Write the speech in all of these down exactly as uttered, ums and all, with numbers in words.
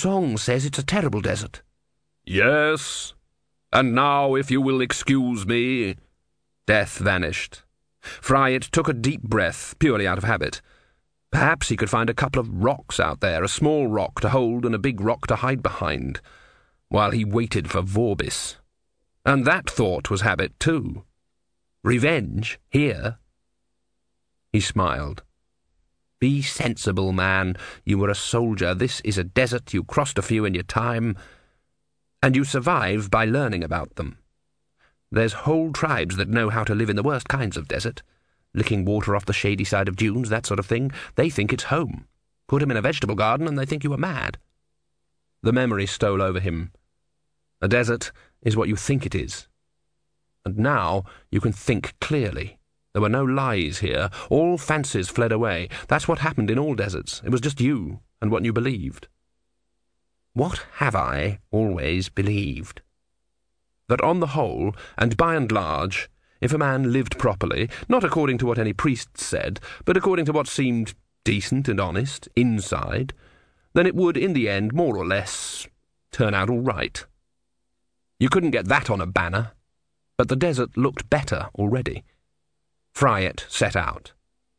song says it's a terrible desert." "Yes, and now if you will excuse me—" Death vanished. Fright took a deep breath, purely out of habit. Perhaps he could find a couple of rocks out there, a small rock to hold and a big rock to hide behind, while he waited for Vorbis. And that thought was habit too. Revenge, here. He smiled. "Be sensible, man. You were a soldier. This is a desert. You crossed a few in your time, and you survive by learning about them. There's whole tribes that know how to live in the worst kinds of desert, licking water off the shady side of dunes, that sort of thing. They think it's home. Put them in a vegetable garden and they think you are mad." The memory stole over him. A desert is what you think it is. And now you can think clearly. There were no lies here. All fancies fled away. That's what happened in all deserts. It was just you and what you believed. What have I always believed? That on the whole, and by and large, if a man lived properly, not according to what any priest said, but according to what seemed decent and honest, inside, then it would, in the end, more or less, turn out all right. You couldn't get that on a banner, but the desert looked better already. Friat set out.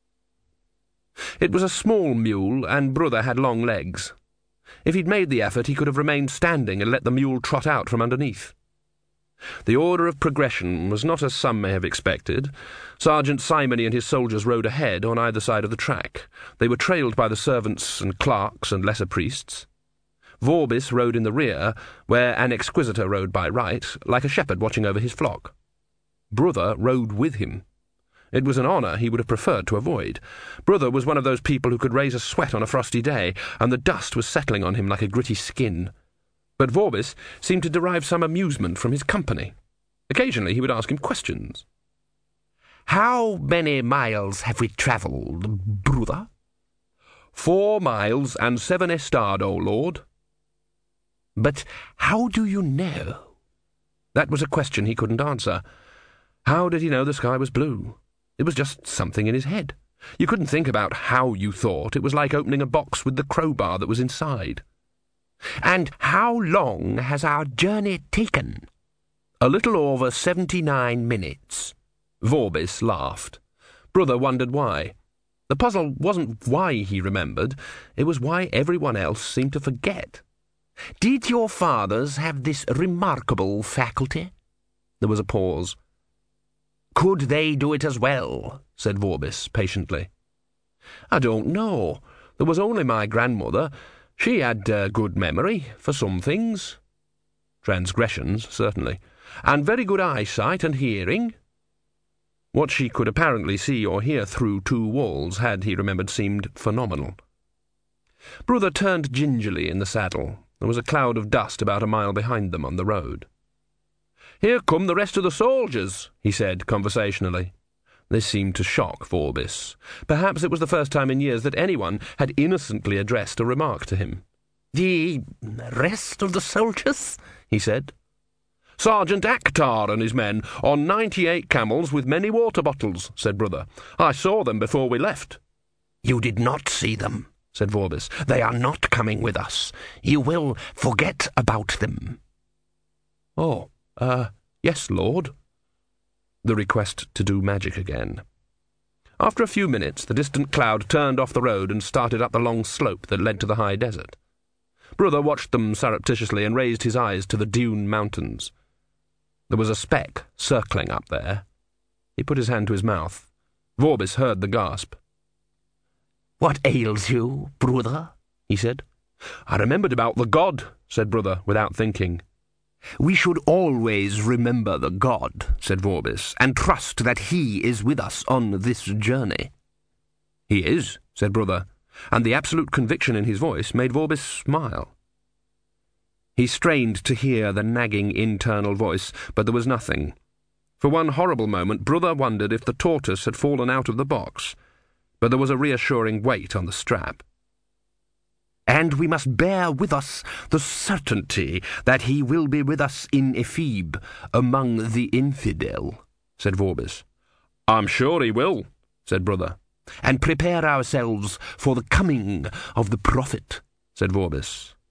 It was a small mule, and Brother had long legs. If he'd made the effort, he could have remained standing and let the mule trot out from underneath. The order of progression was not as some may have expected. Sergeant Simony and his soldiers rode ahead on either side of the track. They were trailed by the servants and clerks and lesser priests. Vorbis rode in the rear, where an exquisitor rode by right, like a shepherd watching over his flock. Brother rode with him. It was an honour he would have preferred to avoid. Brother was one of those people who could raise a sweat on a frosty day, and the dust was settling on him like a gritty skin. But Vorbis seemed to derive some amusement from his company. Occasionally he would ask him questions. "How many miles have we travelled, Brother?" "Four miles and seven estado, Lord." "But how do you know?" That was a question he couldn't answer. How did he know the sky was blue? It was just something in his head. You couldn't think about how you thought. It was like opening a box with the crowbar that was inside. "And how long has our journey taken?" "A little over seventy-nine minutes." Vorbis laughed. Brother wondered why. The puzzle wasn't why he remembered, it was why everyone else seemed to forget. "Did your fathers have this remarkable faculty?" There was a pause. "Could they do it as well?" said Vorbis patiently. "I don't know. There was only my grandmother. She had uh, good memory, for some things. Transgressions, certainly. And very good eyesight and hearing." What she could apparently see or hear through two walls had, he remembered, seemed phenomenal. Brother turned gingerly in the saddle. There was a cloud of dust about a mile behind them on the road. "Here come the rest of the soldiers," he said conversationally. This seemed to shock Vorbis. Perhaps it was the first time in years that anyone had innocently addressed a remark to him. "The rest of the soldiers?" he said. "Sergeant Akhtar and his men, on ninety-eight camels with many water bottles," said Brother. "I saw them before we left." "You did not see them," said Vorbis. "They are not coming with us. You will forget about them." "Oh, uh, yes, Lord." The request to do magic again. After a few minutes, the distant cloud turned off the road and started up the long slope that led to the high desert. Brother watched them surreptitiously and raised his eyes to the dune mountains. There was a speck circling up there. He put his hand to his mouth. Vorbis heard the gasp. "What ails you, Brother?" he said. "I remembered about the god," said Brother, without thinking. "We should always remember the god," said Vorbis, "and trust that he is with us on this journey." "He is," said Brother, and the absolute conviction in his voice made Vorbis smile. He strained to hear the nagging internal voice, but there was nothing. For one horrible moment, Brother wondered if the tortoise had fallen out of the box, but there was a reassuring weight on the strap. "And we must bear with us the certainty that he will be with us in Ephebe, among the infidel," said Vorbis. "I'm sure he will," said Brother. "And prepare ourselves for the coming of the prophet," said Vorbis.